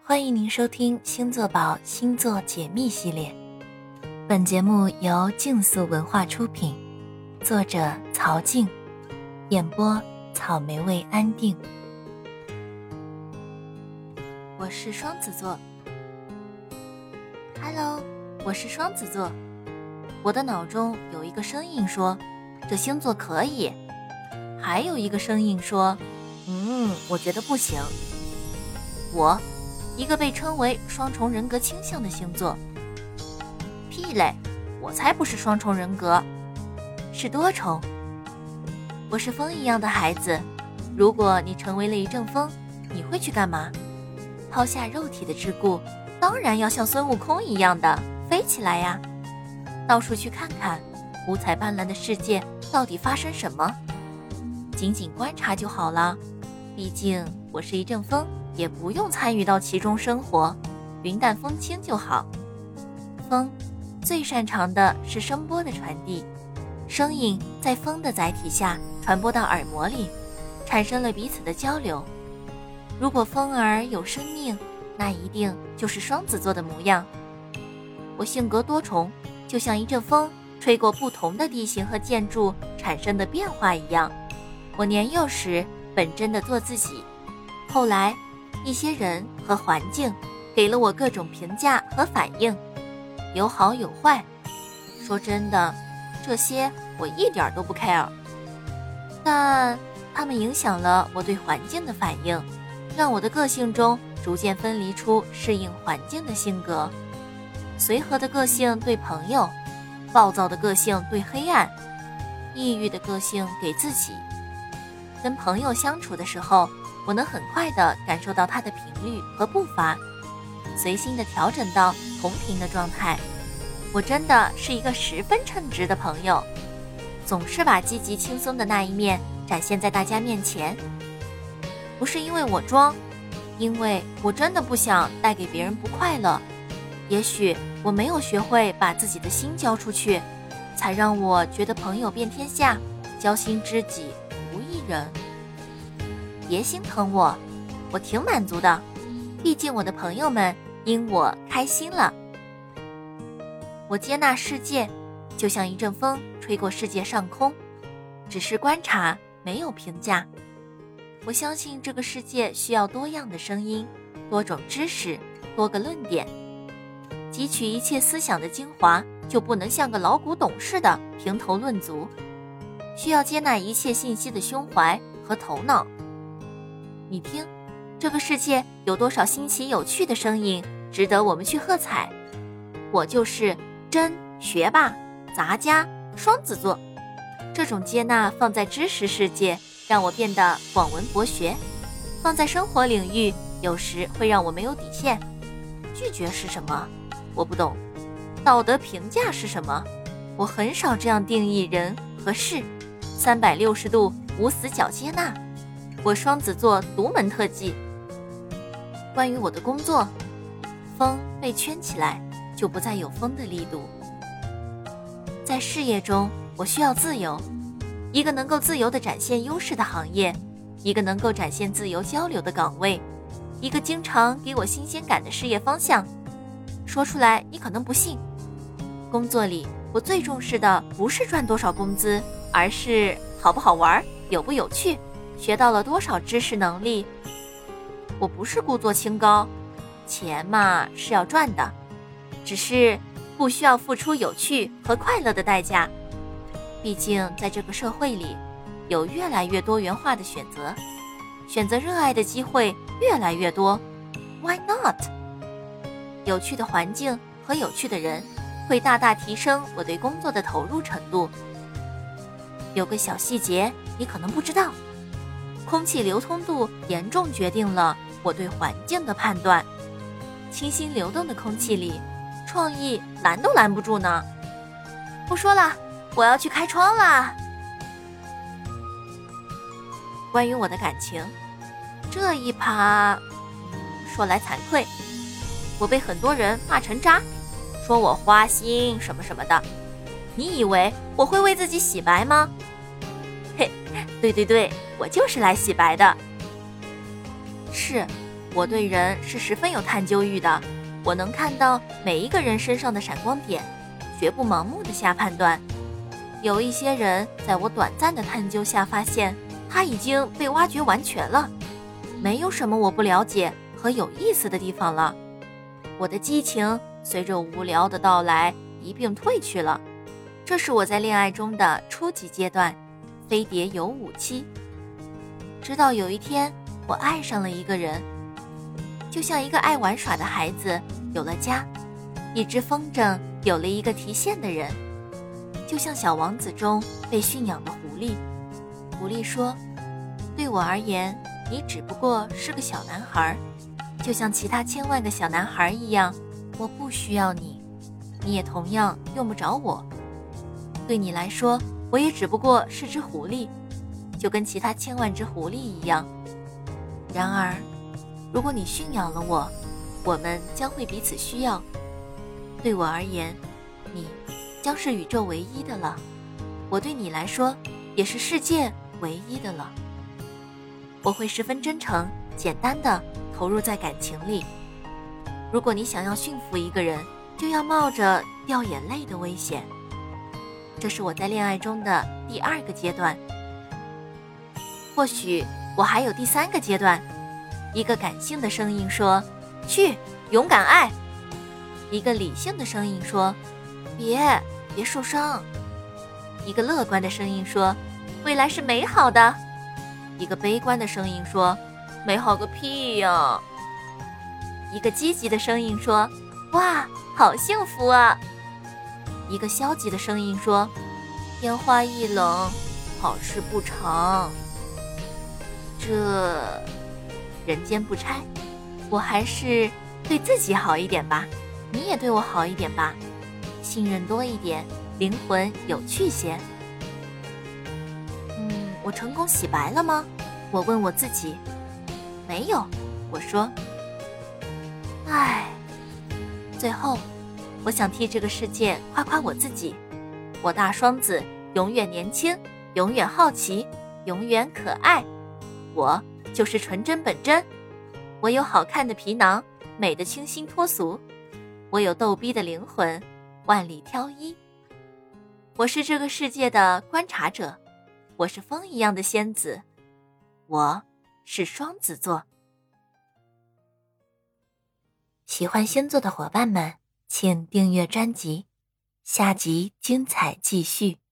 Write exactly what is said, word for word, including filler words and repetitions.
欢迎您收听星座宝星座解密系列，本节目由竞速文化出品，作者曹静，演播草莓味安定。我是双子座。 Hello， 我是双子座。我的脑中有一个声音说，这星座可以，还有一个声音说，嗯，我觉得不行。我一个被称为双重人格倾向的星座。屁嘞，我才不是双重人格，是多重。我是风一样的孩子，如果你成为了一阵风，你会去干嘛？抛下肉体的桎梏，当然要像孙悟空一样的飞起来呀，到处去看看五彩斑斓的世界到底发生什么，仅仅观察就好了。毕竟我是一阵风，也不用参与到其中生活，云淡风轻就好。风最擅长的是声波的传递，声音在风的载体下传播到耳膜里，产生了彼此的交流。如果风儿有生命，那一定就是双子座的模样。我性格多重，就像一阵风吹过不同的地形和建筑产生的变化一样。我年幼时本真的做自己，后来一些人和环境给了我各种评价和反应，有好有坏。说真的，这些我一点都不 care， 但它们影响了我对环境的反应，让我的个性中逐渐分离出适应环境的性格。随和的个性对朋友，暴躁的个性对黑暗，抑郁的个性给自己。跟朋友相处的时候，我能很快地感受到他的频率和步伐，随心地调整到同频的状态。我真的是一个十分称职的朋友，总是把积极轻松的那一面展现在大家面前。不是因为我装，因为我真的不想带给别人不快乐。也许我没有学会把自己的心交出去，才让我觉得朋友遍天下，交心知己无一人。别心疼我，我挺满足的，毕竟我的朋友们因我开心了。我接纳世界，就像一阵风吹过世界上空，只是观察，没有评价。我相信这个世界需要多样的声音，多种知识，多个论点。汲取一切思想的精华，就不能像个老古董似的评头论足，需要接纳一切信息的胸怀和头脑。你听，这个世界有多少新奇有趣的声音，值得我们去喝彩。我就是真学霸、杂家、双子座。这种接纳放在知识世界，让我变得广闻博学；放在生活领域，有时会让我没有底线。拒绝是什么？我不懂。道德评价是什么？我很少这样定义人和事。三百六十度无死角接纳，我双子座独门特技。关于我的工作，风被圈起来，就不再有风的力度。在事业中，我需要自由，一个能够自由地展现优势的行业，一个能够展现自由交流的岗位，一个经常给我新鲜感的事业方向。说出来你可能不信，工作里我最重视的不是赚多少工资，而是好不好玩，有不有趣，学到了多少知识能力。我不是故作清高，钱嘛是要赚的，只是不需要付出有趣和快乐的代价。毕竟在这个社会里，有越来越多元化的选择，选择热爱的机会越来越多。 Why not？ 有趣的环境和有趣的人会大大提升我对工作的投入程度。有个小细节你可能不知道，空气流通度严重决定了我对环境的判断。清新流动的空气里，创意拦都拦不住呢。不说了，我要去开窗啦。关于我的感情，这一趴说来惭愧，我被很多人骂成渣，说我花心什么什么的。你以为我会为自己洗白吗？嘿，对对对，我就是来洗白的。是， 我对人是十分有探究欲的，我能看到每一个人身上的闪光点，绝不盲目的下判断。有一些人在我短暂的探究下发现，他已经被挖掘完全了，没有什么我不了解和有意思的地方了。我的激情随着无聊的到来一并褪去了。这是我在恋爱中的初级阶段，飞碟有五期。直到有一天，我爱上了一个人，就像一个爱玩耍的孩子有了家，一只风筝有了一个提线的人，就像小王子中被驯养的狐狸。狐狸说，对我而言，你只不过是个小男孩，就像其他千万个小男孩一样，我不需要你，你也同样用不着我。对你来说，我也只不过是只狐狸，就跟其他千万只狐狸一样。然而，如果你驯养了我，我们将会彼此需要。对我而言，你将是宇宙唯一的了，我对你来说也是世界唯一的了。我会十分真诚、简单地投入在感情里。如果你想要驯服一个人，就要冒着掉眼泪的危险。这是我在恋爱中的第二个阶段。或许我还有第三个阶段。一个感性的声音说，去，勇敢爱。一个理性的声音说，别，别受伤。一个乐观的声音说，未来是美好的。一个悲观的声音说，美好个屁呀。一个积极的声音说，哇，好幸福啊。一个消极的声音说，天花一冷，好事不长。这人间不拆，我还是对自己好一点吧，你也对我好一点吧，信任多一点，灵魂有趣些。嗯，我成功洗白了吗？我问我自己。没有，我说。唉，最后我想替这个世界夸夸我自己，我大双子永远年轻，永远好奇，永远可爱。我就是纯真本真。我有好看的皮囊，美的清新脱俗。我有逗逼的灵魂，万里挑一。我是这个世界的观察者，我是风一样的仙子，我是双子座。喜欢星座的伙伴们，请订阅专辑，下集精彩继续。